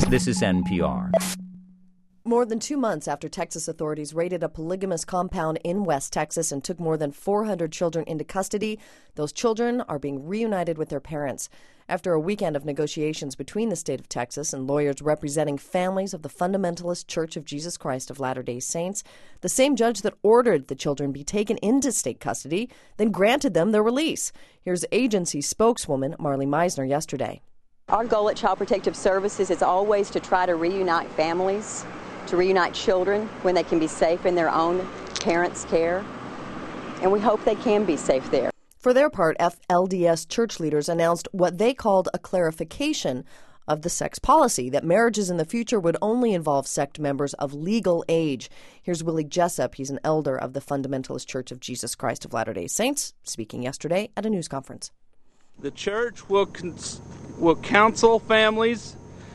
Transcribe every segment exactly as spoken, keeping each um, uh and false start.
This is N P R. More than two months after Texas authorities raided a polygamous compound in West Texas and took more than four hundred children into custody, those children are being reunited with their parents. After a weekend of negotiations between the state of Texas and lawyers representing families of the Fundamentalist Church of Jesus Christ of Latter-day Saints, the same judge that ordered the children be taken into state custody then granted them their release. Here's agency spokeswoman Marlee Meisner yesterday. Our goal at Child Protective Services is always to try to reunite families, to reunite children when they can be safe in their own parents' care, and we hope they can be safe there. For their part, F L D S church leaders announced what they called a clarification of the sex policy, that marriages in the future would only involve sect members of legal age. Here's Willie Jessup. He's an elder of the Fundamentalist Church of Jesus Christ of Latter-day Saints, speaking yesterday at a news conference. The church will cons- will counsel families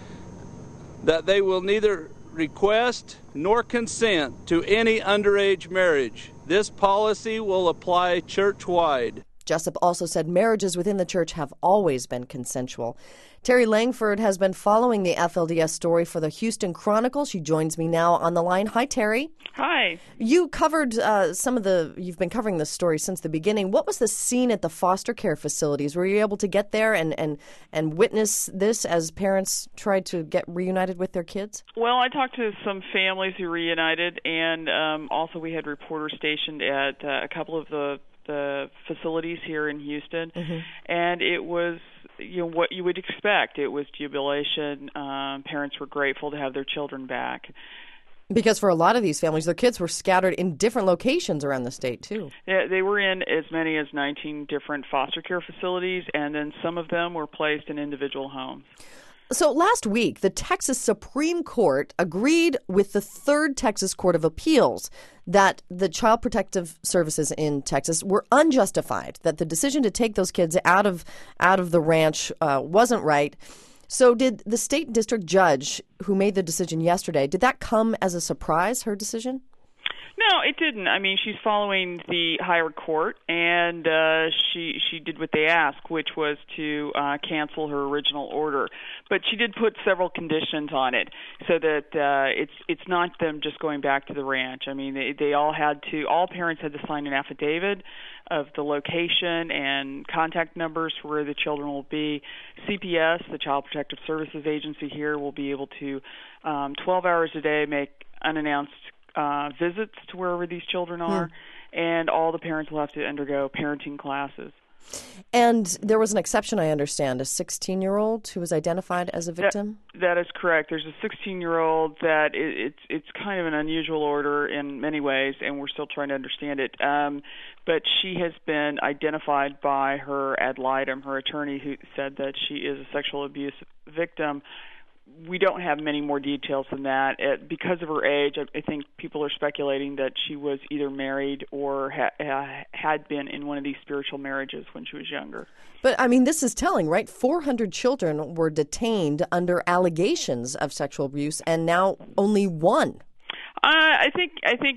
that they will neither request nor consent to any underage marriage. This policy will apply church-wide. Jessup also said marriages within the church have always been consensual. Terry Langford has been following the F L D S story for the Houston Chronicle. She joins me now on the line. Hi, Terry. Hi. You covered uh, some of the, you've been covering this story since the beginning. What was the scene at the foster care facilities? Were you able to get there and, and, and witness this as parents tried to get reunited with their kids? Well, I talked to some families who reunited, and um, also we had reporters stationed at uh, a couple of the the facilities here in Houston, mm-hmm. and it was, you know, what you would expect. It was jubilation. Um, parents were grateful to have their children back. Because for a lot of these families, their kids were scattered in different locations around the state, too. Yeah, they were in as many as nineteen different foster care facilities, and then some of them were placed in individual homes. So last week, the Texas Supreme Court agreed with the Third Texas Court of Appeals that the Child Protective Services in Texas were unjustified, that the decision to take those kids out of out of the ranch uh, wasn't right. So did the state district judge who made the decision yesterday, did that come as a surprise, her decision? No, it didn't. I mean, she's following the higher court, and uh, she she did what they asked, which was to uh, cancel her original order. But she did put several conditions on it, so that uh, it's it's not them just going back to the ranch. I mean, they they all had to, all parents had to sign an affidavit of the location and contact numbers for where the children will be. C P S, the Child Protective Services Agency here, will be able to um, twelve hours a day make unannounced Uh, visits to wherever these children are, hmm. and all the parents will have to undergo parenting classes. And there was an exception, I understand, a sixteen-year-old who was identified as a victim? That, that is correct. There's a sixteen-year-old that it, it's it's kind of an unusual order in many ways, and we're still trying to understand it. Um, but she has been identified by her ad litem, her attorney, who said that she is a sexual abuse victim. We don't have many more details than that. It, because of her age, I, I think people are speculating that she was either married or ha- uh, had been in one of these spiritual marriages when she was younger. But, I mean, this is telling, right? four hundred children were detained under allegations of sexual abuse, and now only one. Uh, I think I think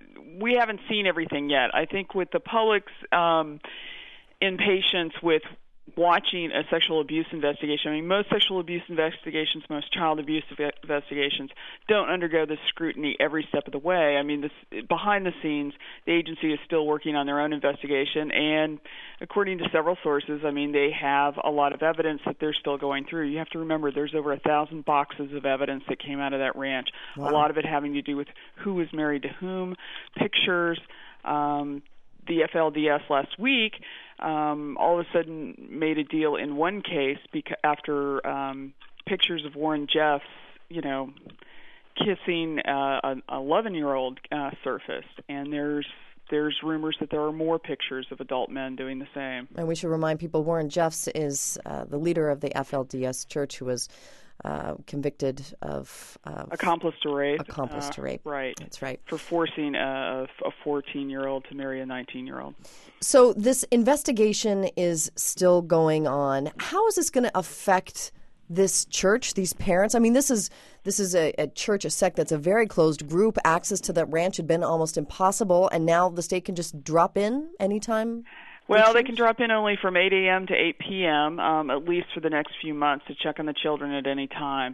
we haven't seen everything yet. I think with the public's um, impatience with watching a sexual abuse investigation. I mean, most sexual abuse investigations, most child abuse investigations don't undergo this scrutiny every step of the way. I mean, this, behind the scenes, the agency is still working on their own investigation, and according to several sources, I mean, they have a lot of evidence that they're still going through. You have to remember there's over a thousand boxes of evidence that came out of that ranch, wow. A lot of it having to do with who was married to whom, pictures. Um, the F L D S last week um, all of a sudden made a deal in one case beca- after um, pictures of Warren Jeffs, you know, kissing uh, an eleven-year-old uh, surfaced, and there's there's rumors that there are more pictures of adult men doing the same. And we should remind people, Warren Jeffs is uh, the leader of the F L D S Church who was Uh, convicted of uh, accomplice to rape. Accomplice to rape. Uh, right. That's right. For forcing a, a fourteen-year-old to marry a nineteen-year-old. So this investigation is still going on. How is this going to affect this church, these parents? I mean, this is this is a, a church, a sect that's a very closed group. Access to that ranch had been almost impossible, and now the state can just drop in anytime? Well, they can drop in only from eight a.m. to eight p.m., um, at least for the next few months, to check on the children at any time.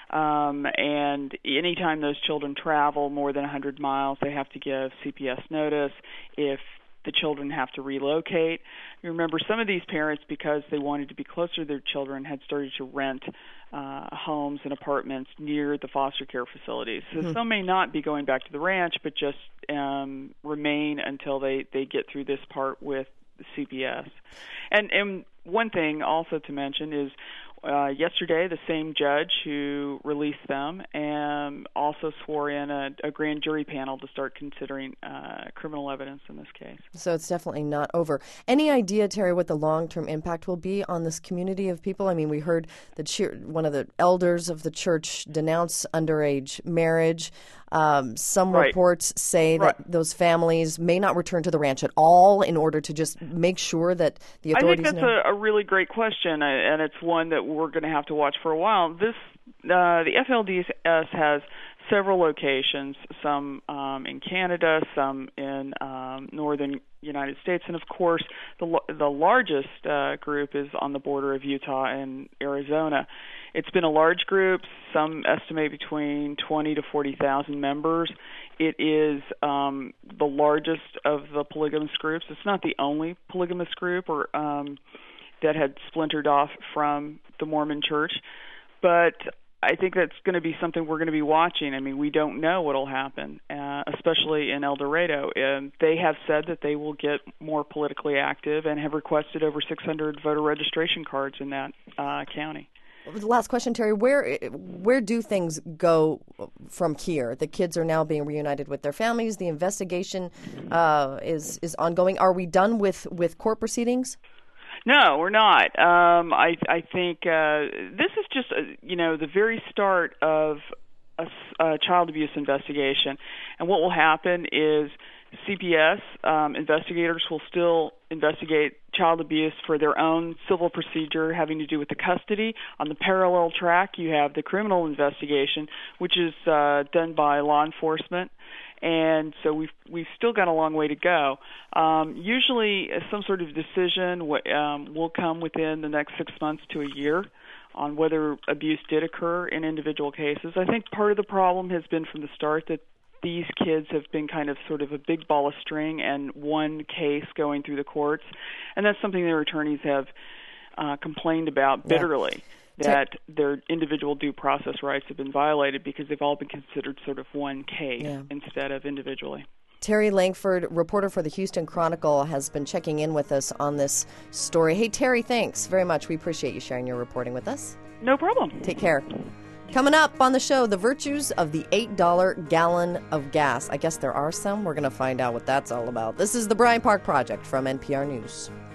Um, and anytime those children travel more than one hundred miles, they have to give C P S notice. If the children have to relocate. You remember some of these parents, because they wanted to be closer to their children, had started to rent uh, homes and apartments near the foster care facilities. So mm-hmm. some may not be going back to the ranch, but just um, remain until they, they get through this part with the C P S. And, and one thing also to mention is Uh, yesterday, the same judge who released them and also swore in a, a grand jury panel to start considering uh, criminal evidence in this case. So it's definitely not over. Any idea, Terry, what the long-term impact will be on this community of people? I mean, we heard the ch- one of the elders of the church denounce underage marriage. Um, some right. reports say that right. those families may not return to the ranch at all in order to just make sure that the authorities I think that's know. a, a really great question, and it's one that we're going to have to watch for a while. This uh, the F L D S has several locations, some um, in Canada, some in um, northern United States, and of course the the largest uh, group is on the border of Utah and Arizona. It's been a large group. Some estimate between twenty to forty thousand members. It is um, the largest of the polygamous groups. It's not the only polygamous group or um, that had splintered off from the Mormon Church, but I think that's going to be something we're going to be watching. I mean, we don't know what will happen, uh, especially in El Dorado. And they have said that they will get more politically active and have requested over six hundred voter registration cards in that uh, county. Last question, Terry. Where where do things go from here? The kids are now being reunited with their families. The investigation uh, is is ongoing. Are we done with, with court proceedings? No, we're not. Um, I I think uh, this is just uh, you know the very start of a, a child abuse investigation, and what will happen is C P S um, investigators will still investigate child abuse for their own civil procedure having to do with the custody. On the parallel track, you have the criminal investigation, which is uh, done by law enforcement. And so we've we've still got a long way to go. Um, usually, some sort of decision w- um, will come within the next six months to a year on whether abuse did occur in individual cases. I think part of the problem has been from the start that these kids have been kind of sort of a big ball of string and one case going through the courts, and that's something their attorneys have uh, complained about bitterly. Yeah. That their individual due process rights have been violated because they've all been considered sort of one case yeah. instead of individually. Terry Langford, reporter for the Houston Chronicle, has been checking in with us on this story. Hey, Terry, thanks very much. We appreciate you sharing your reporting with us. No problem. Take care. Coming up on the show, the virtues of the eight dollar gallon of gas. I guess there are some. We're going to find out what that's all about. This is the Bryant Park Project from N P R News.